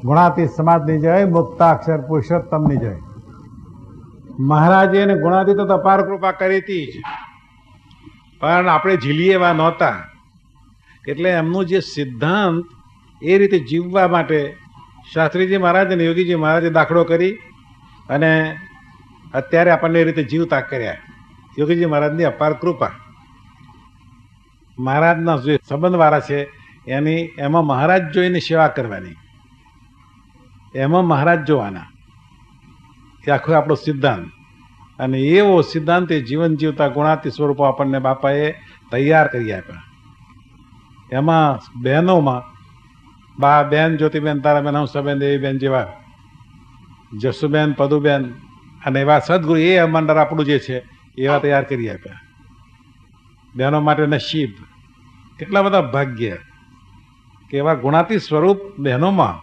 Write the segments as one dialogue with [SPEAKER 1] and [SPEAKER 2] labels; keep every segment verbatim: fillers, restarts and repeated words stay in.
[SPEAKER 1] ગુણાતીત સમાજની જય, મુક્તાક્ષર પુરુષોત્તમની જય. મહારાજે એને ગુણાતીત તો અપાર કૃપા કરી હતી જ, પણ આપણે ઝીલીએ એવા નહોતા. એટલે એમનું જે સિદ્ધાંત એ રીતે જીવવા માટે શાસ્ત્રીજી મહારાજ અને યોગીજી મહારાજે દાખલો કરી અને અત્યારે આપણને એ રીતે જીવતા કર્યા. યોગીજી મહારાજની અપાર કૃપા. મહારાજના જે સંબંધવાળા છે એની એમાં મહારાજ જોઈને સેવા કરવાની, એમાં મહારાજ જોવાના, એ આખો આપણો સિદ્ધાંત. અને એવો સિદ્ધાંત એ જીવન જીવતા ગુણાતીત સ્વરૂપો આપણને બાપાએ તૈયાર કરી આપ્યા. એમાં બહેનોમાં બા બેન જ્યોતિબેન, તારાબેન, હંસાબેન, દેવીબેન જેવા, જસુબેન, પદુબેન અને એવા સદગુરુ એ મંડળ આપણું જે છે એવા તૈયાર કરી આપ્યા. બહેનો માટે નસીબ, કેટલા બધા ભાગ્ય કે એવા ગુણાતીત સ્વરૂપ બહેનોમાં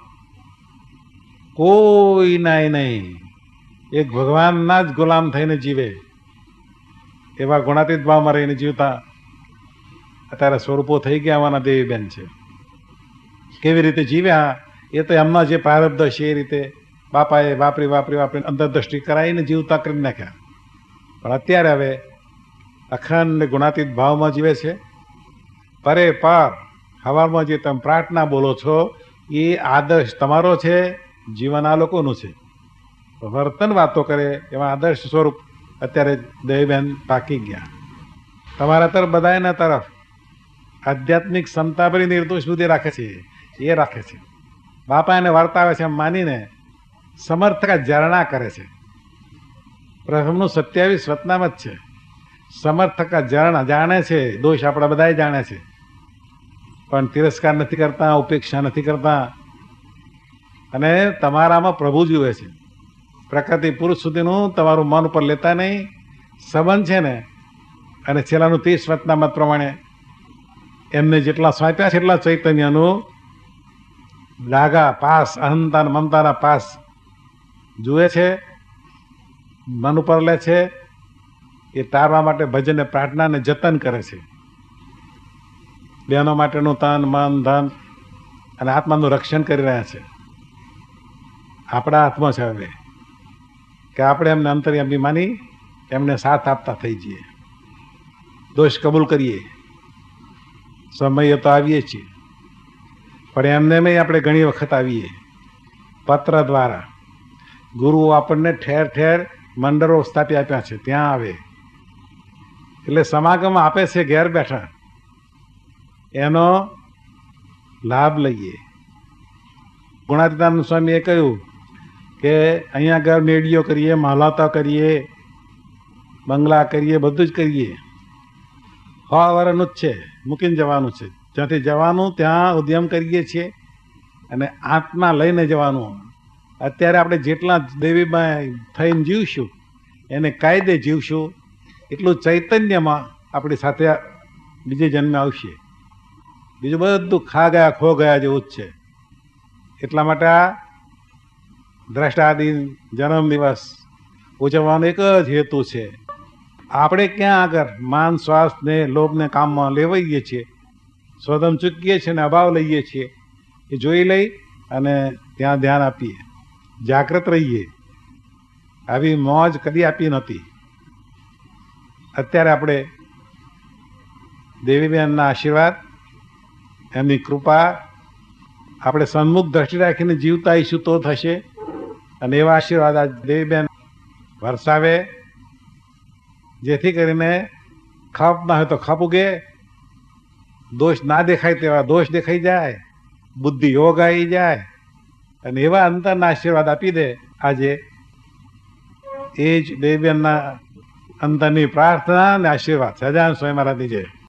[SPEAKER 1] કોઈ નાય નહીં, એક ભગવાનના જ ગુલામ થઈને જીવે એવા ગુણાતીત ભાવમાં રહીને જીવતા અત્યારે સ્વરૂપો થઈ ગયા આવવાના દેવીબેન છે. કેવી રીતે જીવ્યા એ તો એમના જે પ્રારબ્ધ છે એ રીતે બાપાએ વાપરી વાપરી વાપરી અંતરદ્રષ્ટિ કરાવીને જીવતા કરી નાખ્યા. પણ અત્યારે હવે અખંડ ગુણાતીત ભાવમાં જીવે છે. પરે પાર હવામાં જે તમે પ્રાર્થના બોલો છો એ આદર્શ તમારો છે, જીવન આ લોકોનું છે. વર્તન વાતો કરે એવા આદર્શ સ્વરૂપ અત્યારે દેવીબેન પાકી ગયા. તમારા તરફ બધાના તરફ આધ્યાત્મિક ક્ષમતાભરી નિર્દોષ બુદ્ધિ રાખે છે, એ રાખે છે. બાપા એને વર્તાવે છે એમ માનીને સમર્થક ઝરણા કરે છે. પ્રથમનું સત્યાવીસ વતનામ જ છે. સમર્થક ઝરણા જાણે છે, દોષ આપણા બધા જાણે છે, પણ તિરસ્કાર નથી કરતા, ઉપેક્ષા નથી કરતા. અને તમારામાં પ્રભુ જુએ છે. પ્રકૃતિ પુરુષ સુધીનું તમારું મન ઉપર લેતા નહીં. સંબંધ છે ને, અને છેલ્લાનું ત્રીસ વતના મત પ્રમાણે એમને જેટલા સ્વાપ્યા છે એટલા ચૈતન્યનું ડાગા પાસ, અહંતા મમતાના પાસ જુએ છે, મન ઉપર લે છે. એ તારવા માટે ભજન પ્રાર્થનાને જતન કરે છે. બહેનો માટેનું તન, મન, ધન અને આત્માનું રક્ષણ કરી રહ્યા છે. આપણા હાથમાં છે હવે કે આપણે એમને અંતર્યામી માની એમને સાથ આપતા થઈ જઈએ, દોષ કબૂલ કરીએ. સમય તો આવીએ છીએ, પણ એમને મેં આપણે ઘણી વખત આવીએ પત્ર દ્વારા. ગુરુઓ આપણને ઠેર ઠેર મંડળો સ્થાપી આપ્યા છે, ત્યાં આવે એટલે સમાગમ આપે છે ઘેર બેઠા, એનો લાભ લઈએ. ગુણાતીતાનંદ સ્વામીએ કહ્યું કે અહીંયા આગળ મેળીઓ કરીએ, મહાલાતા કરીએ, બંગલા કરીએ, બધું જ કરીએ. સો વર્ષનું જ છે, મૂકીને જવાનું છે. જ્યાંથી જવાનું ત્યાં ઉદ્યમ કરીએ છીએ અને આત્મા લઈને જવાનું. અત્યારે આપણે જેટલા દેવીમાં થઈને જીવશું એને કાયદે જીવશું એટલું ચૈતન્યમાં આપણી સાથે બીજે જન્મે આવશે. બીજું બધું ખા ગયા ખો ગયા જેવું જ છે. એટલા માટે આ દ્રષ્ટાદિન જન્મ દિવસ ઉજવવાનો એક જ હેતુ છે. આપણે ક્યાં આગળ માન, શ્વાસ ને લોભ ને કામમાં લેવાઈએ છીએ, સ્વધમ ચૂકીએ છીએ ને અભાવ લઈએ છીએ, એ જોઈ લઈ અને ત્યાં ધ્યાન આપીએ, જાગૃત રહીએ. આવી મોજ કદી આપી નહોતી. અત્યારે આપણે દેવીબેનના આશીર્વાદ, એમની કૃપા, આપણે સન્મુખ દ્રષ્ટિ રાખીને જીવતા આવીશું તો થશે. અને એવા આશીર્વાદ આ દેવીબેન વરસાવે, જેથી કરીને ખપ ના હોય તો ખપ ઉગે, દોષ ના દેખાય તેવા દોષ દેખાઈ જાય, બુદ્ધિ યોગ આવી જાય. અને એવા અંતરના આશીર્વાદ આપી દે આજે. એ જ દેવીબેનના અંતરની પ્રાર્થના અને આશીર્વાદ. સહજાનંદ સ્વામી મહારાજની જય.